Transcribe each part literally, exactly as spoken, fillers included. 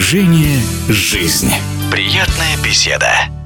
Движение «Жизнь». Приятная беседа.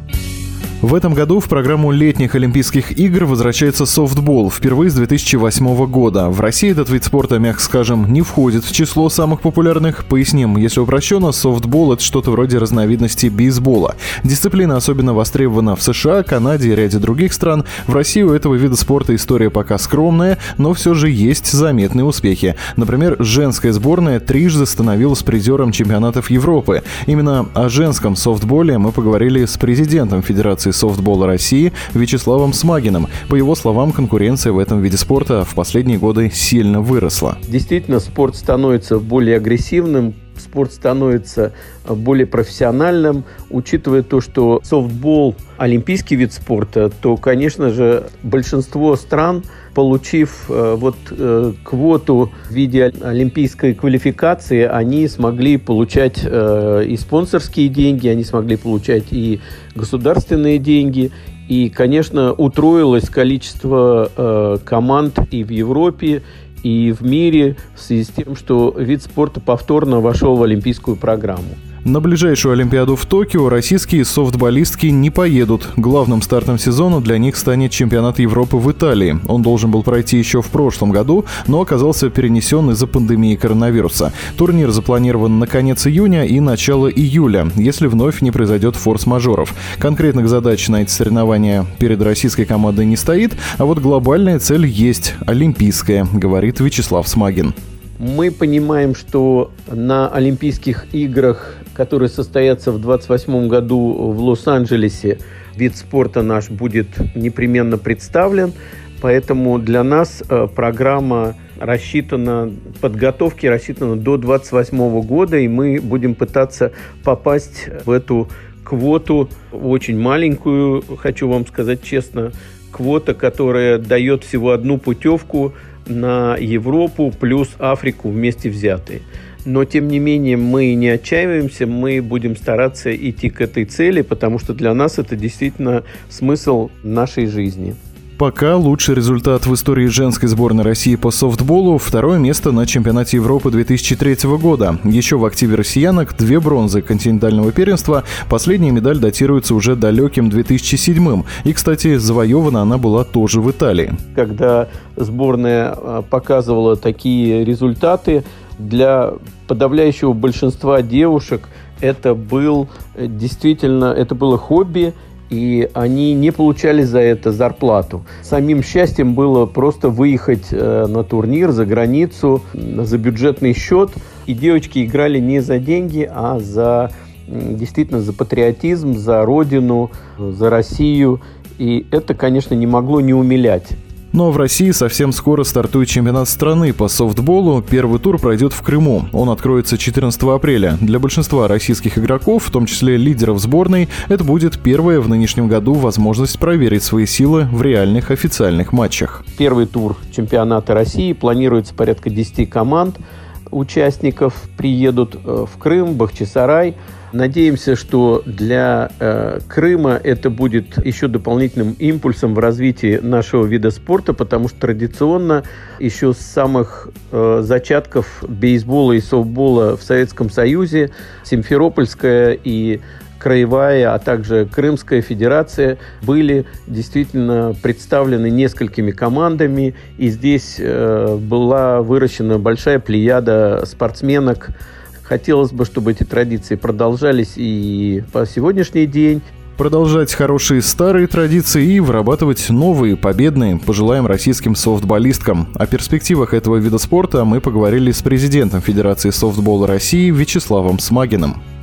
В этом году в программу летних Олимпийских игр возвращается софтбол впервые с две тысячи восьмого года. В России этот вид спорта, мягко скажем, не входит в число самых популярных. Поясним, если упрощенно, софтбол — это что-то вроде разновидности бейсбола. Дисциплина особенно востребована в США, Канаде и ряде других стран. В России у этого вида спорта история пока скромная, но все же есть заметные успехи. Например, женская сборная трижды становилась призером чемпионатов Европы. Именно о женском софтболе мы поговорили с президентом Федерации софтбола России Вячеславом Смагиным. По его словам, конкуренция в этом виде спорта в последние годы сильно выросла. Действительно, спорт становится более агрессивным, спорт становится более профессиональным. Учитывая то, что софтбол – олимпийский вид спорта, то, конечно же, большинство стран, получив э, вот э, квоту в виде олимпийской квалификации, они смогли получать э, и спонсорские деньги, они смогли получать и государственные деньги. И, конечно, утроилось количество э, команд и в Европе, и в мире в связи с тем, что вид спорта повторно вошел в олимпийскую программу. На ближайшую Олимпиаду в Токио российские софтболистки не поедут. Главным стартом сезона для них станет чемпионат Европы в Италии. Он должен был пройти еще в прошлом году, но оказался перенесен из-за пандемии коронавируса. Турнир запланирован на конец июня и начало июля, если вновь не произойдет форс-мажоров. Конкретных задач на эти соревнования перед российской командой не стоит, а вот глобальная цель есть – олимпийская, говорит Вячеслав Смагин. Мы понимаем, что на Олимпийских играх, которые состоятся в двадцать восьмом году в Лос-Анджелесе, вид спорта наш будет непременно представлен. Поэтому для нас программа рассчитана, подготовки рассчитана до двадцать восьмого года, и мы будем пытаться попасть в эту квоту, очень маленькую, хочу вам сказать честно, квота, которая дает всего одну путевку на Европу плюс Африку вместе взятые. Но, тем не менее, мы не отчаиваемся, мы будем стараться идти к этой цели, потому что для нас это действительно смысл нашей жизни. Пока лучший результат в истории женской сборной России по софтболу – второе место на чемпионате Европы две тысячи третьего года. Еще в активе россиянок две бронзы континентального первенства. Последняя медаль датируется уже далеким две тысячи седьмым. И, кстати, завоевана она была тоже в Италии. Когда сборная показывала такие результаты, для подавляющего большинства девушек это был действительно это было хобби, и они не получали за это зарплату. Самим счастьем было просто выехать э, на турнир за границу за бюджетный счет. И девочки играли не за деньги, а за действительно за патриотизм, за родину, за Россию. И это, конечно, не могло не умилять. Но в России совсем скоро стартует чемпионат страны по софтболу. Первый тур пройдет в Крыму. Он откроется четырнадцатого апреля. Для большинства российских игроков, в том числе лидеров сборной, это будет первая в нынешнем году возможность проверить свои силы в реальных официальных матчах. Первый тур чемпионата России. Планируется порядка десяти команд. Участников приедут в Крым, Бахчисарай. Надеемся, что для э, Крыма это будет еще дополнительным импульсом в развитии нашего вида спорта, потому что традиционно еще с самых э, зачатков бейсбола и софтбола в Советском Союзе Симферопольская и Краевая, а также Крымская федерация были действительно представлены несколькими командами, и здесь э, была выращена большая плеяда спортсменок. Хотелось бы, чтобы эти традиции продолжались и по сегодняшний день. Продолжать хорошие старые традиции и вырабатывать новые, победные, пожелаем российским софтболисткам. О перспективах этого вида спорта мы поговорили с президентом Федерации софтбола России Вячеславом Смагиным.